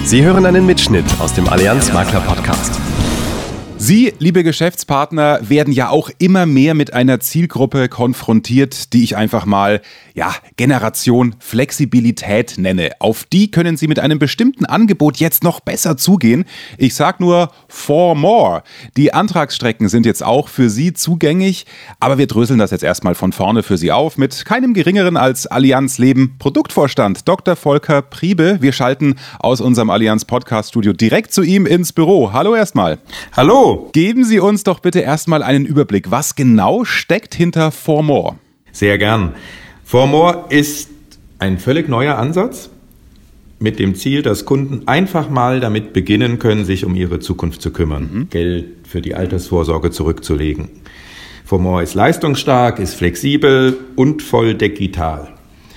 Sie hören einen Mitschnitt aus dem Allianz Makler Podcast. Sie, liebe Geschäftspartner, werden ja auch immer mehr mit einer Zielgruppe konfrontiert, die ich einfach mal, Generation Flexibilität nenne. Auf die können Sie mit einem bestimmten Angebot jetzt noch besser zugehen. Ich sag nur for more. Die Antragsstrecken sind jetzt auch für Sie zugänglich, aber wir dröseln das jetzt erstmal von vorne für Sie auf mit keinem geringeren als Allianz Leben Produktvorstand Dr. Volker Priebe. Wir schalten aus unserem Allianz Podcast Studio direkt zu ihm ins Büro. Hallo erstmal. Hallo. Geben Sie uns doch bitte erstmal einen Überblick. Was genau steckt hinter for more? Sehr gern. For more ist ein völlig neuer Ansatz mit dem Ziel, dass Kunden einfach mal damit beginnen können, sich um ihre Zukunft zu kümmern, Geld für die Altersvorsorge zurückzulegen. For more ist leistungsstark, ist flexibel und voll digital.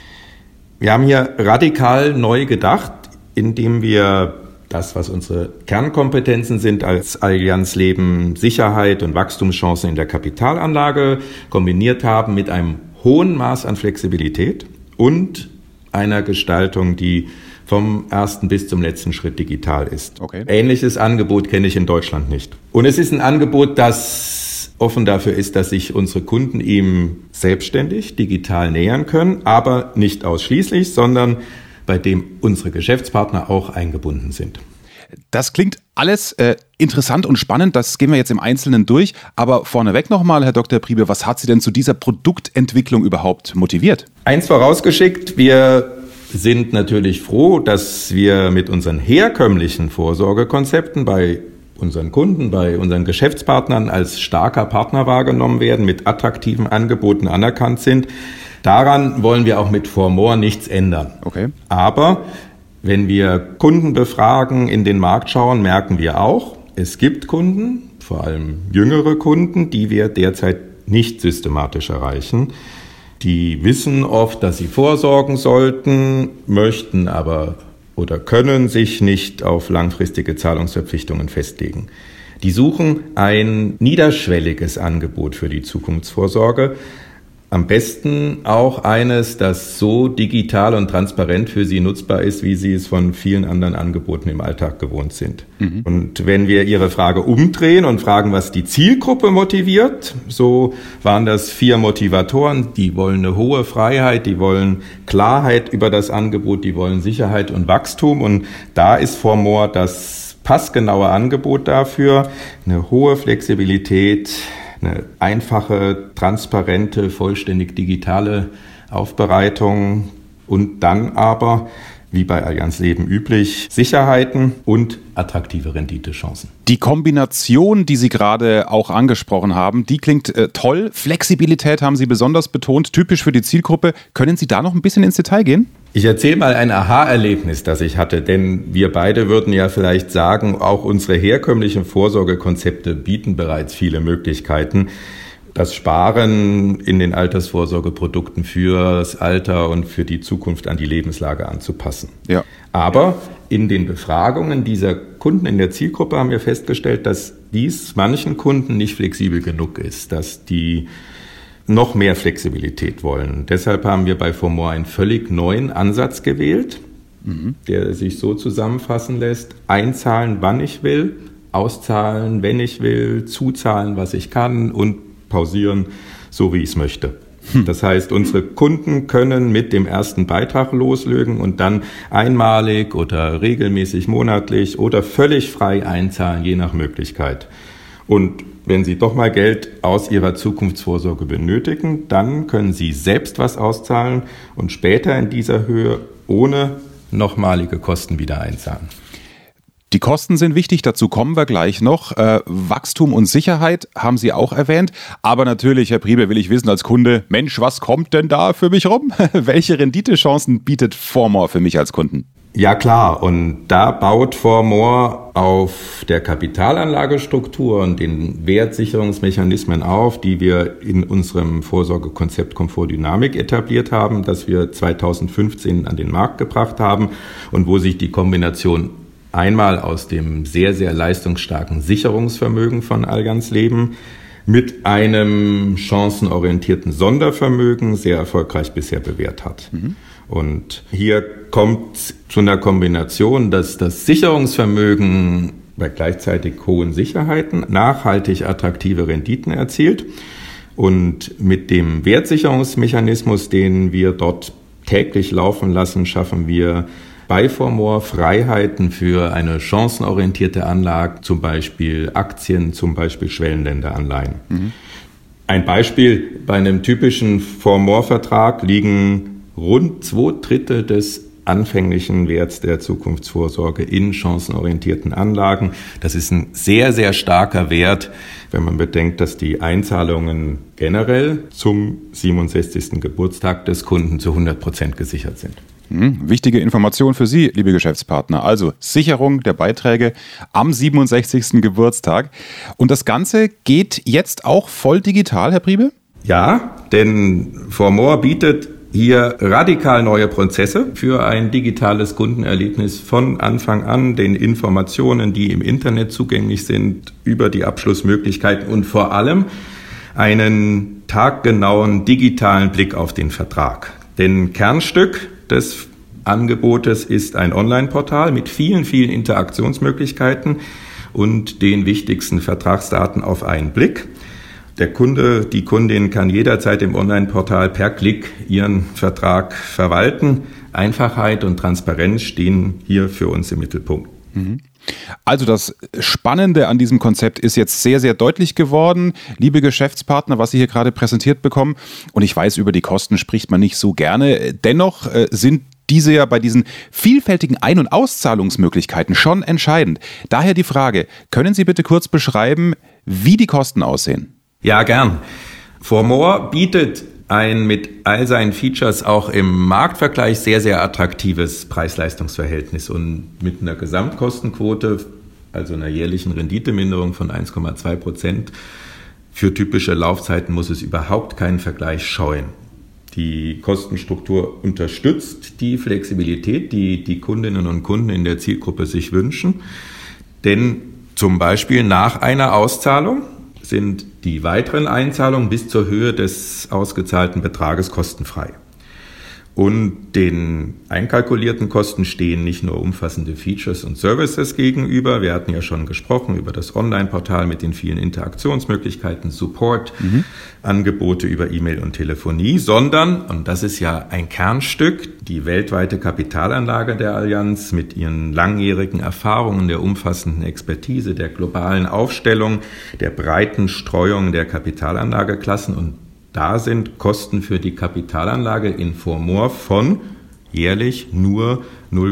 Wir haben hier radikal neu gedacht, indem wir das, was unsere Kernkompetenzen sind, als Allianz Leben Sicherheit und Wachstumschancen in der Kapitalanlage kombiniert haben mit einem hohen Maß an Flexibilität und einer Gestaltung, die vom ersten bis zum letzten Schritt digital ist. Okay. Ähnliches Angebot kenne ich in Deutschland nicht. Und es ist ein Angebot, das offen dafür ist, dass sich unsere Kunden ihm selbstständig digital nähern können, aber nicht ausschließlich, sondern bei dem unsere Geschäftspartner auch eingebunden sind. Das klingt alles interessant und spannend, das gehen wir jetzt im Einzelnen durch. Aber vorneweg nochmal, Herr Dr. Priebe, was hat Sie denn zu dieser Produktentwicklung überhaupt motiviert? Eins vorausgeschickt, wir sind natürlich froh, dass wir mit unseren herkömmlichen Vorsorgekonzepten bei unseren Kunden, bei unseren Geschäftspartnern als starker Partner wahrgenommen werden, mit attraktiven Angeboten anerkannt sind. Daran wollen wir auch mit for more nichts ändern. Okay. Aber wenn wir Kunden befragen, in den Markt schauen, merken wir auch, es gibt Kunden, vor allem jüngere Kunden, die wir derzeit nicht systematisch erreichen. Die wissen oft, dass sie vorsorgen sollten, möchten aber oder können sich nicht auf langfristige Zahlungsverpflichtungen festlegen. Die suchen ein niederschwelliges Angebot für die Zukunftsvorsorge. Am besten auch eines, das so digital und transparent für Sie nutzbar ist, wie Sie es von vielen anderen Angeboten im Alltag gewohnt sind. Und wenn wir Ihre Frage umdrehen und fragen, was die Zielgruppe motiviert, so waren das 4 Motivatoren. Die wollen eine hohe Freiheit, die wollen Klarheit über das Angebot, die wollen Sicherheit und Wachstum. Und da ist for more das passgenaue Angebot dafür, eine hohe Flexibilität, eine einfache, transparente, vollständig digitale Aufbereitung und dann aber, wie bei Allianz Leben üblich, Sicherheiten und attraktive Renditechancen. Die Kombination, die Sie gerade auch angesprochen haben, die klingt toll. Flexibilität haben Sie besonders betont, typisch für die Zielgruppe. Können Sie da noch ein bisschen ins Detail gehen? Ich erzähle mal ein Aha-Erlebnis, das ich hatte, denn wir beide würden ja vielleicht sagen, auch unsere herkömmlichen Vorsorgekonzepte bieten bereits viele Möglichkeiten, das Sparen in den Altersvorsorgeprodukten fürs Alter und für die Zukunft an die Lebenslage anzupassen. Ja. Aber in den Befragungen dieser Kunden in der Zielgruppe haben wir festgestellt, dass dies manchen Kunden nicht flexibel genug ist, dass die noch mehr Flexibilität wollen. Deshalb haben wir bei for more einen völlig neuen Ansatz gewählt, der sich so zusammenfassen lässt: einzahlen, wann ich will, auszahlen, wenn ich will, zuzahlen, was ich kann und pausieren, so wie ich es möchte. Das heißt, unsere Kunden können mit dem ersten Beitrag loslegen und dann einmalig oder regelmäßig monatlich oder völlig frei einzahlen, je nach Möglichkeit. Und wenn Sie doch mal Geld aus Ihrer Zukunftsvorsorge benötigen, dann können Sie selbst was auszahlen und später in dieser Höhe ohne nochmalige Kosten wieder einzahlen. Die Kosten sind wichtig, dazu kommen wir gleich noch. Wachstum und Sicherheit haben Sie auch erwähnt. Aber natürlich, Herr Priebe, will ich wissen als Kunde, Mensch, was kommt denn da für mich rum? Welche Renditechancen bietet for more für mich als Kunden? Ja klar, und da baut for more auf der Kapitalanlagestruktur und den Wertsicherungsmechanismen auf, die wir in unserem Vorsorgekonzept Komfort Dynamik etabliert haben, das wir 2015 an den Markt gebracht haben und wo sich die Kombination einmal aus dem sehr, sehr leistungsstarken Sicherungsvermögen von Allianz Leben mit einem chancenorientierten Sondervermögen sehr erfolgreich bisher bewährt hat. Und hier kommt zu einer Kombination, dass das Sicherungsvermögen bei gleichzeitig hohen Sicherheiten nachhaltig attraktive Renditen erzielt. Und mit dem Wertsicherungsmechanismus, den wir dort täglich laufen lassen, schaffen wir bei Formore Freiheiten für eine chancenorientierte Anlage, zum Beispiel Aktien, zum Beispiel Schwellenländeranleihen. Ein Beispiel: Bei einem typischen Formore-Vertrag liegen rund 2/3 des anfänglichen Werts der Zukunftsvorsorge in chancenorientierten Anlagen. Das ist ein sehr, sehr starker Wert, wenn man bedenkt, dass die Einzahlungen generell zum 67. Geburtstag des Kunden zu 100% gesichert sind. Wichtige Information für Sie, liebe Geschäftspartner. Also Sicherung der Beiträge am 67. Geburtstag. Und das Ganze geht jetzt auch voll digital, Herr Priebe? Ja, denn Formore bietet hier radikal neue Prozesse für ein digitales Kundenerlebnis von Anfang an, den Informationen, die im Internet zugänglich sind, über die Abschlussmöglichkeiten und vor allem einen taggenauen digitalen Blick auf den Vertrag. Denn Kernstück des Angebotes ist ein Online-Portal mit vielen, vielen Interaktionsmöglichkeiten und den wichtigsten Vertragsdaten auf einen Blick. Der Kunde, die Kundin kann jederzeit im Online-Portal per Klick ihren Vertrag verwalten. Einfachheit und Transparenz stehen hier für uns im Mittelpunkt. Also das Spannende an diesem Konzept ist jetzt sehr, sehr deutlich geworden, liebe Geschäftspartner, was Sie hier gerade präsentiert bekommen. Und ich weiß, über die Kosten spricht man nicht so gerne. Dennoch sind diese ja bei diesen vielfältigen Ein- und Auszahlungsmöglichkeiten schon entscheidend. Daher die Frage, können Sie bitte kurz beschreiben, wie die Kosten aussehen? Ja, gern. Formore bietet ein mit all seinen Features auch im Marktvergleich sehr, sehr attraktives Preis-Leistungs-Verhältnis und mit einer Gesamtkostenquote, also einer jährlichen Renditeminderung von 1,2%. Für typische Laufzeiten muss es überhaupt keinen Vergleich scheuen. Die Kostenstruktur unterstützt die Flexibilität, die die Kundinnen und Kunden in der Zielgruppe sich wünschen. Denn zum Beispiel nach einer Auszahlung sind die weiteren Einzahlungen bis zur Höhe des ausgezahlten Betrages kostenfrei. Und den einkalkulierten Kosten stehen nicht nur umfassende Features und Services gegenüber. Wir hatten ja schon gesprochen über das Online-Portal mit den vielen Interaktionsmöglichkeiten, Support, Angebote über E-Mail und Telefonie, sondern, und das ist ja ein Kernstück, die weltweite Kapitalanlage der Allianz mit ihren langjährigen Erfahrungen, der umfassenden Expertise, der globalen Aufstellung, der breiten Streuung der Kapitalanlageklassen. Und da sind Kosten für die Kapitalanlage in Formore von jährlich nur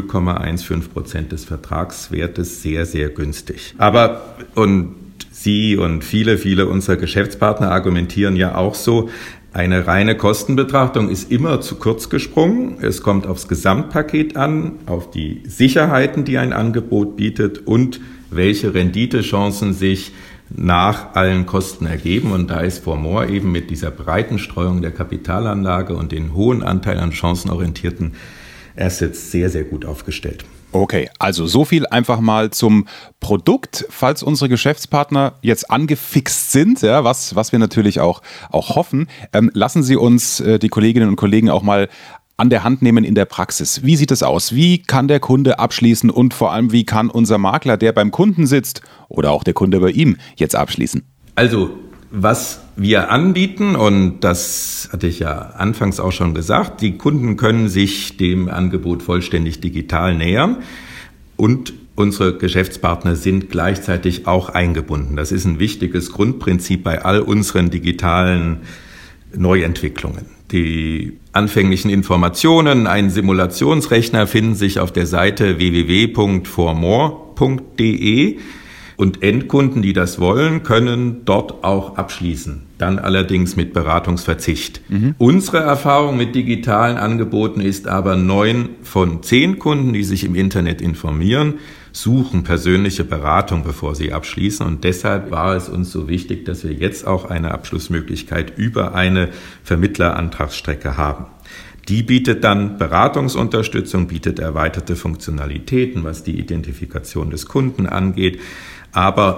0,15% des Vertragswertes sehr, sehr günstig. Aber, und Sie und viele, viele unserer Geschäftspartner argumentieren ja auch so, eine reine Kostenbetrachtung ist immer zu kurz gesprungen. Es kommt aufs Gesamtpaket an, auf die Sicherheiten, die ein Angebot bietet und welche Renditechancen sich nach allen Kosten ergeben. Und da ist Formore eben mit dieser breiten Streuung der Kapitalanlage und den hohen Anteil an chancenorientierten Assets sehr, sehr gut aufgestellt. Okay, also so viel einfach mal zum Produkt, falls unsere Geschäftspartner jetzt angefixt sind, ja, was wir natürlich auch hoffen. Lassen Sie uns die Kolleginnen und Kollegen auch mal an der Hand nehmen in der Praxis. Wie sieht es aus? Wie kann der Kunde abschließen und vor allem, wie kann unser Makler, der beim Kunden sitzt oder auch der Kunde bei ihm, jetzt abschließen? Also, was wir anbieten, und das hatte ich ja anfangs auch schon gesagt, die Kunden können sich dem Angebot vollständig digital nähern und unsere Geschäftspartner sind gleichzeitig auch eingebunden. Das ist ein wichtiges Grundprinzip bei all unseren digitalen Neuentwicklungen. Die anfänglichen Informationen, ein Simulationsrechner finden sich auf der Seite www.formore.de und Endkunden, die das wollen, können dort auch abschließen. Dann allerdings mit Beratungsverzicht. Unsere Erfahrung mit digitalen Angeboten ist aber 9 von 10 Kunden, die sich im Internet informieren, suchen persönliche Beratung, bevor sie abschließen. Und deshalb war es uns so wichtig, dass wir jetzt auch eine Abschlussmöglichkeit über eine Vermittlerantragsstrecke haben. Die bietet dann Beratungsunterstützung, bietet erweiterte Funktionalitäten, was die Identifikation des Kunden angeht. Aber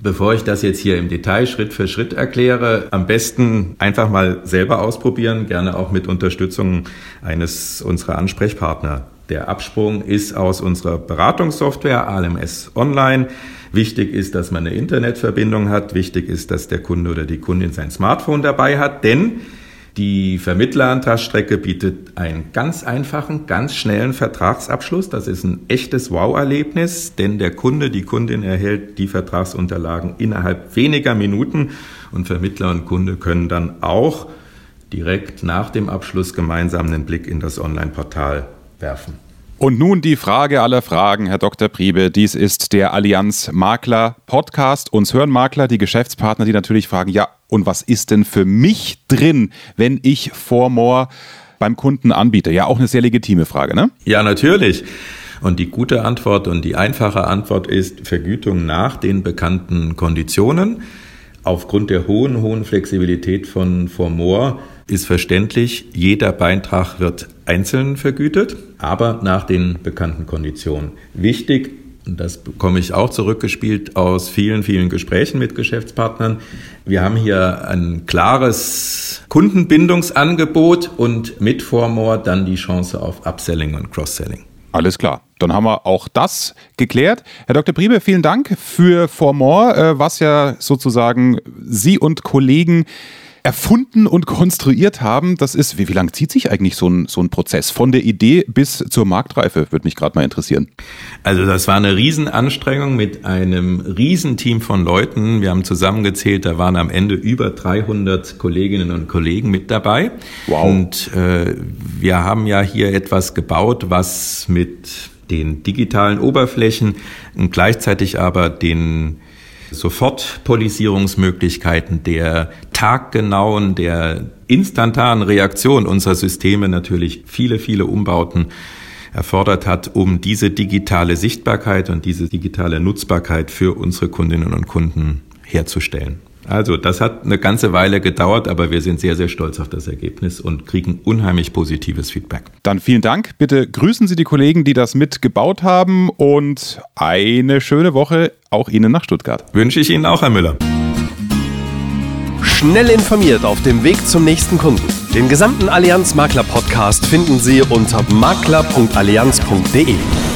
Bevor ich das jetzt hier im Detail Schritt für Schritt erkläre, am besten einfach mal selber ausprobieren, gerne auch mit Unterstützung eines unserer Ansprechpartner. Der Absprung ist aus unserer Beratungssoftware ALMS Online. Wichtig ist, dass man eine Internetverbindung hat. Wichtig ist, dass der Kunde oder die Kundin sein Smartphone dabei hat, denn die Vermittlerantragsstrecke bietet einen ganz einfachen, ganz schnellen Vertragsabschluss. Das ist ein echtes Wow-Erlebnis, denn der Kunde, die Kundin erhält die Vertragsunterlagen innerhalb weniger Minuten und Vermittler und Kunde können dann auch direkt nach dem Abschluss gemeinsam einen Blick in das Online-Portal werfen. Und nun die Frage aller Fragen, Herr Dr. Priebe. Dies ist der Allianz Makler Podcast. Uns hören Makler, die Geschäftspartner, die natürlich fragen, ja, und was ist denn für mich drin, wenn ich ForMore beim Kunden anbiete? Ja, auch eine sehr legitime Frage, ne? Ja, natürlich. Und die gute Antwort und die einfache Antwort ist Vergütung nach den bekannten Konditionen. Aufgrund der hohen Flexibilität von ForMore ist verständlich, jeder Beitrag wird einzeln vergütet, aber nach den bekannten Konditionen. Wichtig, und das bekomme ich auch zurückgespielt aus vielen Gesprächen mit Geschäftspartnern, wir haben hier ein klares Kundenbindungsangebot und mit ForMore dann die Chance auf Upselling und Cross-Selling. Alles klar. Dann haben wir auch das geklärt. Herr Dr. Priebe, vielen Dank für ForMore, was ja sozusagen Sie und Kollegen erfunden und konstruiert haben. Das ist, wie lange zieht sich eigentlich so ein Prozess? Von der Idee bis zur Marktreife, würde mich gerade mal interessieren. Also das war eine Riesenanstrengung mit einem Riesenteam von Leuten. Wir haben zusammengezählt, da waren am Ende über 300 Kolleginnen und Kollegen mit dabei. Wow. Und wir haben ja hier etwas gebaut, was mit den digitalen Oberflächen und gleichzeitig aber den Sofortpolisierungsmöglichkeiten, der taggenauen, der instantanen Reaktion unserer Systeme natürlich viele Umbauten erfordert hat, um diese digitale Sichtbarkeit und diese digitale Nutzbarkeit für unsere Kundinnen und Kunden herzustellen. Also das hat eine ganze Weile gedauert, aber wir sind sehr stolz auf das Ergebnis und kriegen unheimlich positives Feedback. Dann vielen Dank. Bitte grüßen Sie die Kollegen, die das mitgebaut haben und eine schöne Woche auch Ihnen nach Stuttgart. Wünsche ich Ihnen auch, Herr Müller. Schnell informiert auf dem Weg zum nächsten Kunden. Den gesamten Allianz Makler Podcast finden Sie unter makler.allianz.de.